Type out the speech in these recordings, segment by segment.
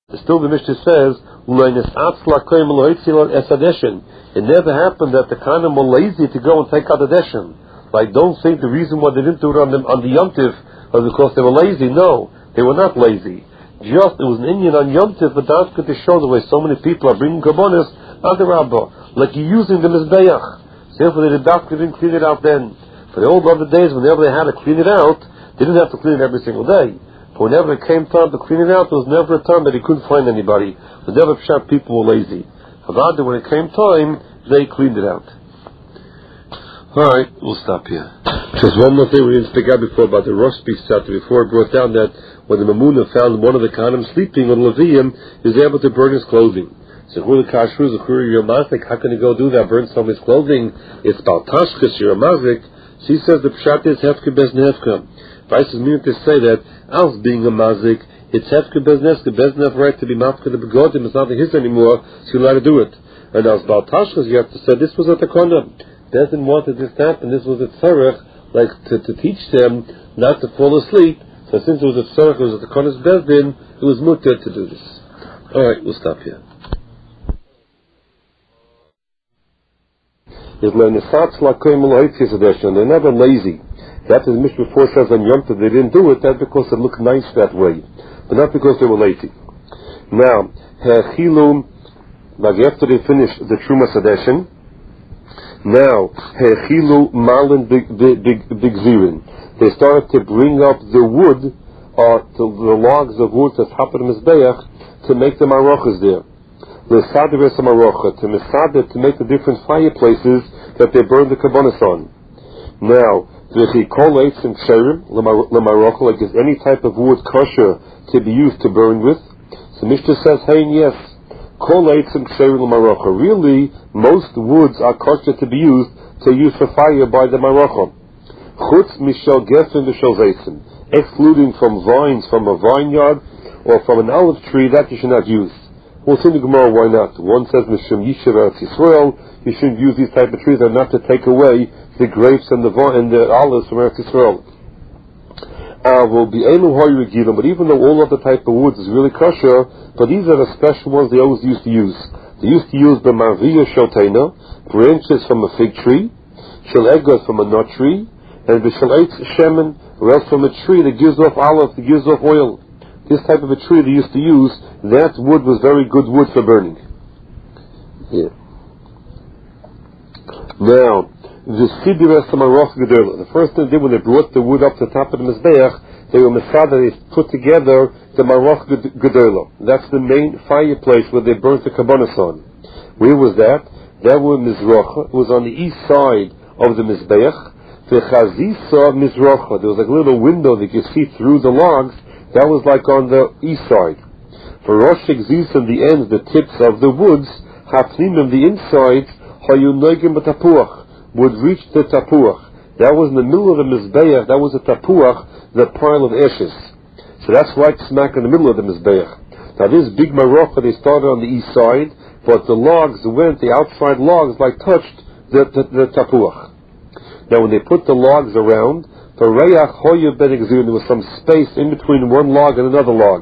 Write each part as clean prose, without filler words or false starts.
Still the Mishnah says, it never happened that the Kohanim were lazy to go and take out the deshen. Like, don't think the reason why they didn't do it on the Yom Tiv was because they were lazy. No, they were not lazy. Just, it was an Indian on Yom Tiv, but that's good to show the way so many people are bringing Karbonis on the Rabbah. Like you're using the Mizbeach. Therefore, they didn't clean it out then. For the old other days, whenever they had to clean it out, they didn't have to clean it every single day. But whenever it came time to clean it out, there was never a time that he couldn't find anybody. There was never sharp people were lazy. However, when it came time, they cleaned it out. Alright, we'll stop here. Just one more thing we didn't speak out before about the Rosh Pisat. Before it brought down that when the Mamuna found one of the Kohanim sleeping on Levium, he was able to burn his clothing. So how can he go do that? Burn somebody's clothing? It's about Tashkas, you're a mazik. She says the Pshat is Hefke Bez Nefka. Vice is meaning to say that as being a mazik, it's Hefke Bez Nefka. Bez Nefka right to be Mafka the Begodim. It's not his anymore, so you're allowed to do it. And as about Tashkas, you have to say this was a Takona. Doesn't want this to happen. This was a tzarech, like to teach them not to fall asleep. So since it was a tzarech, it was a Takonas Bezdin, it was mutter to do this. Alright, we'll stop here. They're never lazy. That is, Mishnah before says on Yom Tov they didn't do it, that's because it looked nice that way. But not because they were lazy. Now, after they finished the Truma Sadeshin, now, they started to bring up the wood, the logs of wood to top of the Mizbeach to make the marochas there. To make the different fireplaces that they burned the Karbonis on. Now, like is any type of wood kosher to be used to burn with? So Mishnah says, hey, yes. Really, most woods are kosher to be used for fire by the marocha. Excluding from vines from a vineyard or from an olive tree, that you should not use. We'll see in the Gemara why not. One says Mishum Yishev Eretz Yisrael, you shouldn't use these type of trees, are not to take away the grapes and the olives from Eretz Yisrael. But even though all other type of woods is really kosher, but these are the special ones they always used to use. They used to use the marviya shalteina, branches from a fig tree, shel egas from a nut tree, and the shel eitz shemen, or else from a tree that gives off olive, that gives off oil. This type of a tree they used to use, that wood was very good wood for burning. Yeah. Now, the first thing they did when they brought the wood up to the top of the Mizbeach, they were Masada, they put together the Maroch Gedolah. That's the main fireplace where they burnt the Karbonis on. Where was that? That was Mizrocha. It was on the east side of the Mizbeach. The Chazisa Mizrocha. There was like a little window that you see through the logs. That was like on the east side. For Rosh Gzis on the ends, the tips of the woods, Hafnim the insides, Hayunogim B'Tapuach, would reach the Tapuach. That was in the middle of the Mizbeach, that was the Tapuach, the pile of ashes. So that's right smack in the middle of the Mizbeach. Now this big Marocha, they started on the east side, but the logs the outside logs touched the Tapuach. Now when they put the logs around, there was some space in between one log and another log.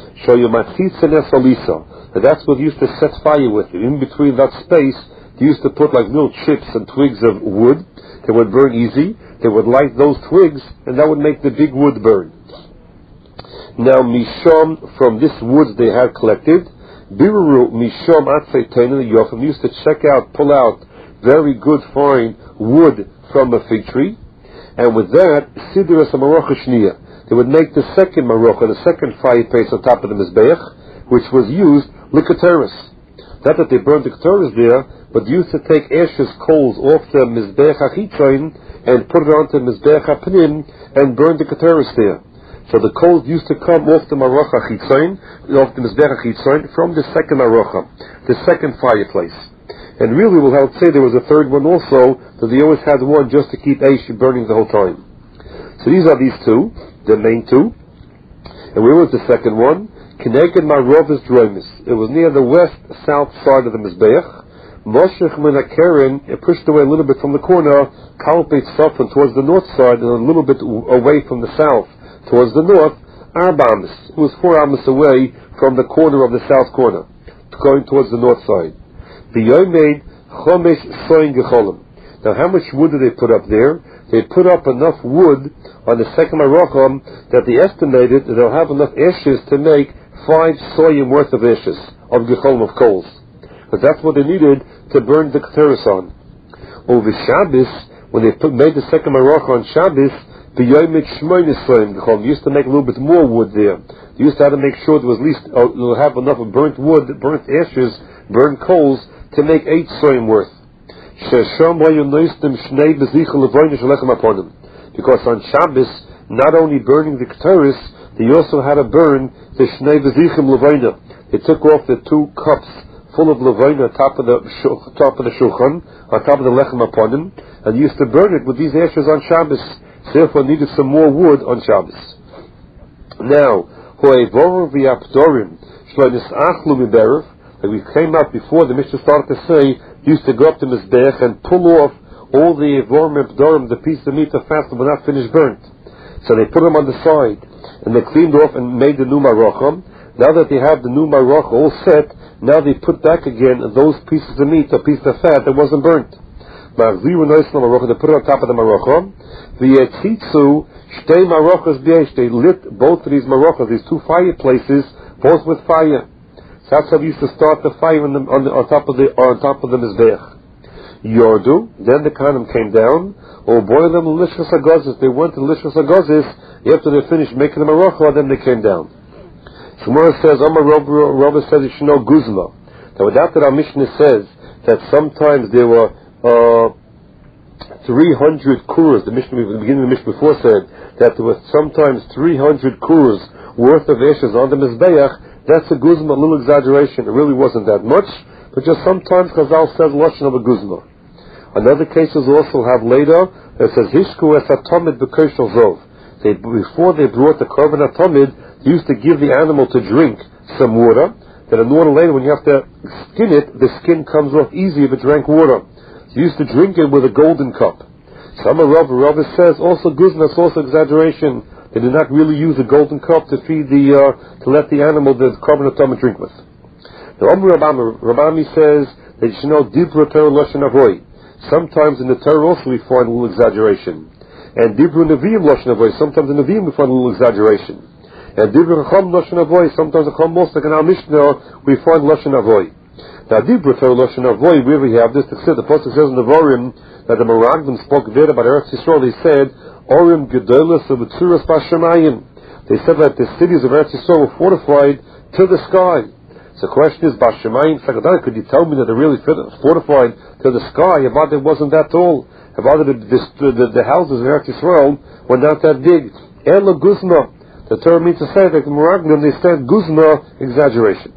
And that's what they used to set fire with. In between that space, they used to put like little chips and twigs of wood that would burn easy. They would light those twigs, and that would make the big wood burn. Now, misham, from this wood they had collected, biru misham atzaytein yofim, used to pull out very good, fine wood from a fig tree. And with that, Sidras Marocha Shniya, they would make the second Marocha, the second fireplace on top of the Mizbeach, which was used Likateris. Not that they burned the Keteris there, but used to take ashes, coals off the Mizbeach HaChitzain and put it onto the Mizbeach HaPnim and burn the Keteris there. So the coals used to come off the Marocha HaChitzain, off the Mizbeach HaChitzain, from the second Marocha, the second fireplace. And really, we'll have to say there was a third one also, that they always had one just to keep Aish burning the whole time. So these are these two, the main two. And where was the second one? Keneged Marovis Droimis. It was near the west-south side of the Mizbeach. Moshech Min HaKeren, it pushed away a little bit from the corner, Kalpeit Safran towards the north side, and a little bit away from the south towards the north. Arba Amas. It was 4 Amas away from the corner of the south corner, going towards the north side. B'yomed chomesh soin gecholim. Now, how much wood did they put up there? They put up enough wood on the second Maracham that they estimated that they'll have enough ashes to make 5 soyim worth of ashes, of gecholim, of coals. Because that's what they needed to burn the Keteris on. Over Shabbos, when they made the second Marach on Shabbos, the Yomet Shmoynes Soyim gecholim, used to make a little bit more wood there. They used to have to make sure there was at least, they'll have enough of burnt wood, burnt ashes, burnt coals, to make 8 soyim worth. Because on Shabbos, not only burning the Keteris, they also had to burn the Shnei Bezichim Levaina. They took off the 2 cups full of Levaina on top of the Shulchan, on top of the Lechem upon him, and used to burn it with these ashes on Shabbos. Therefore needed some more wood on Shabbos. Now, like we came out before, the Mishnah started to say, used to go up to Mizbech and pull off all the Evorim and P'dorim, the piece of meat of fast that were not finished burnt. So they put them on the side, and they cleaned off and made the new Maracham. Now that they have the new Marach all set, now they put back again those pieces of meat, or pieces of fat that wasn't burnt. They put it on top of the Maracham. They lit both of these Marachas, these 2 fireplaces, both with fire. That's how we used to start the fire on top of the Mizbech. Yordu, then the Kohanim came down, or boil them Lishras Agazis. They went to Lishras Agazis after they finished making the Maracha, then they came down. Shmuel says, Amar Rabba says you should know Guzma. Now without that, our Mishnah says that sometimes there were 300 kuras. The beginning of the Mishnah before said that there were sometimes 300 kuras worth of ashes on the Mizbeach. That's a guzma, a little exaggeration. It really wasn't that much, but just sometimes Chazal says lashon of a guzma. Another cases also have later that says hishku es atomid b'koshel zov. Before they brought the korban atomid, they used to give the animal to drink some water. Then in order later, when you have to skin it, the skin comes off easy if it drank water. They used to drink it with a golden cup. Some Rabbi says also guzma, it's also exaggeration. They did not really use a golden cup to feed to let the animal, the korban atomid, drink with. The Rabami says that you should know Dibra Torah Lashon Avoy. Sometimes in the Torah also we find a little exaggeration. And Dibra Nevi'im Lashon Avoy, sometimes in the Nevi'im we find a little exaggeration. And Dibra Chacham Lashon Avoy, sometimes in Chacham also, like in our Mishnah, we find Lashon Avoy. Now Dibra Torah Lashon Avoy, where we have this, the Pasuk says in the Vorim that the Meraglim spoke there about Eretz Yisrael. They said, Orim Gedolos of Tzuras Bashamayim. They said that the cities of Eretz Yisrael were fortified to the sky. So the question is, Bashamayim Sagadai, could you tell me that they're really fortified to the sky? About it wasn't that tall. About the houses in Eretz Yisrael were not that big. Ela Guzma. The Torah means to say that the Meraglim, they said Guzma, exaggeration.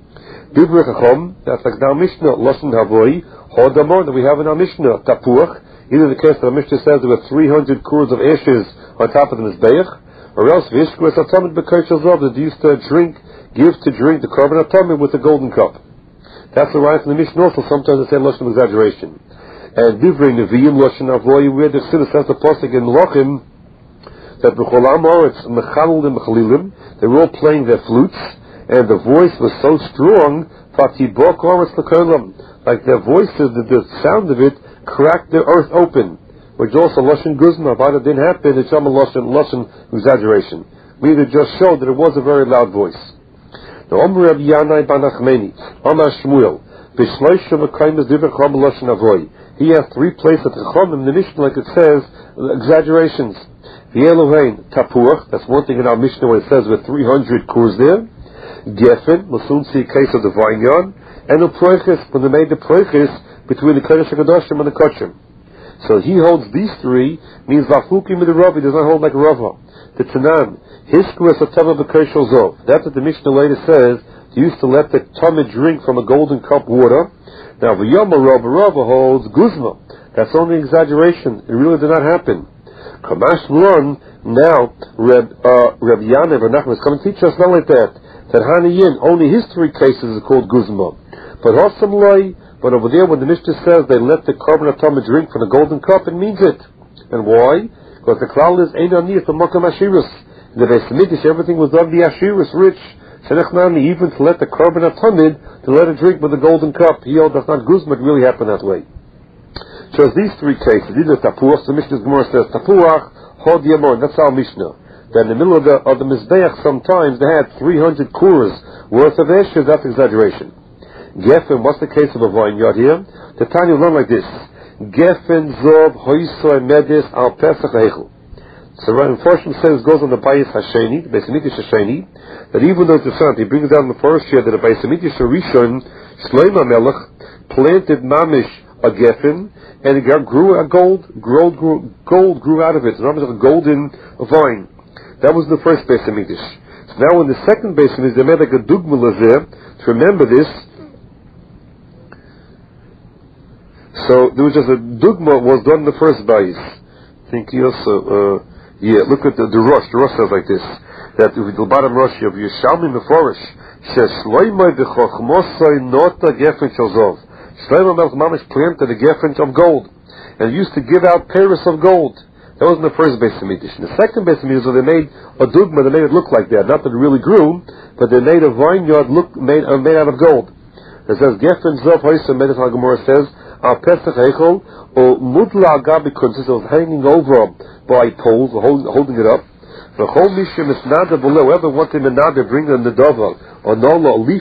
Dibra Chacham, that's like now Mishnah, Lashon Havoi, Hodamor, that we have in our Mishnah, Tapuach. Either the case that the Mishnah says there were 300 kuras of ashes on top of the Mizbeach, or else Vishku es atomid b'koshel zov, that they used to give to drink the korban atomid with a golden cup. That's the right from the Mishnah also. Sometimes they say lashon of exaggeration. And Divrei Nevi'im lashon avoy, where the Chassidus says the pasuk in Melachim that b'cholam haaretz mechalulim mechalilim, they were all playing their flutes, and the voice was so strong, fatibok haaretz l'kolam, like their voices, the sound of it cracked the earth open, which also lashon guzma. But it didn't happen. It's a lashon exaggeration. We either just showed that it was a very loud voice. Now, Omer Rabbi Yanai ben Achmeni, Omer Shmuel, b'shloisha v'kaimes divrei chacham lashon avoy. He has 3 places at the Chacham in the Mishnah, like it says, exaggerations. V'yelovein tapuach. That's one thing in our Mishnah where it says with 300 kurs there. Geffen, we'll soon see a case of the vineyard, and the proiches, when they made the proiches between the Kodesh HaKadoshim and the Kodesh. So he holds these 3, means Vafukim with the Rav, he does not hold like Rava. The Tanan, Hisku es atama b'koshel zov. That's what the Mishnah later says, they used to let the Tamid drink from a golden cup water. Now V'yama Rava holds Guzma. That's only exaggeration, it really did not happen. Kamash Luan, now Reb Yanev or Nachman is coming to teach us not like that Hanayin, only his 3 cases are called Guzma. But Hossam Loi, but over there, when the Mishnah says they let the korban atomid drink from the golden cup, it means it. And why? Because the klal is ein aniyas b'makam ashirus. In the Beis Hamikdash, everything was done the Ashiris, rich. Shenechnami, even to let the korban atamid, to let it drink with a golden cup. Here, that's not guzma, it really happened that way. So these three cases, either tapuach, the Mishnah's Gemara says, tapuach, hod yamon, that's our Mishnah. That in the middle of the Mizbeach, sometimes they had 300 kuras worth of ashes, that's exaggeration. Geffen, what's the case of a vineyard here? The Tanya learn like this. Geffen zov hoisoy medis al pesach heichel. So unfortunately says goes on the Bayis Hasheni, the Beis Hamikdash Hasheni, that even though it's different, he brings down the first year that the Beis Hamikdash Rishon, Shlomo Melech, planted mamish a geffen, and it grew a gold grew out of it. So a golden vine. That was the first Beis Hamikdash. So now in the second Beis Hamikdash, they made like a dugma lazeh to remember this. So there was just a dugma was done in the first Bayis. I think he also. Look at the Rosh. The Rosh says like this: that with the bottom Rosh of Yishalmi Meforish, Shlomo b'chochmosay nota gefen shalzov. Shlomo Melech mamish planted a gefen of gold, and used to give out paris of gold. That was in the first Beis Hamikdash. In the second Beis Hamikdash, they made a dugma. They made it look like that. Not that it really grew, but they made a vineyard made out of gold. It says gefen zov hoysem. Medes HaGemara says al pesach heichol or mutla agabi kuntzis. It was hanging over by poles, holding it up. Whoever wanted menada, bring a nedava or nola, a leaf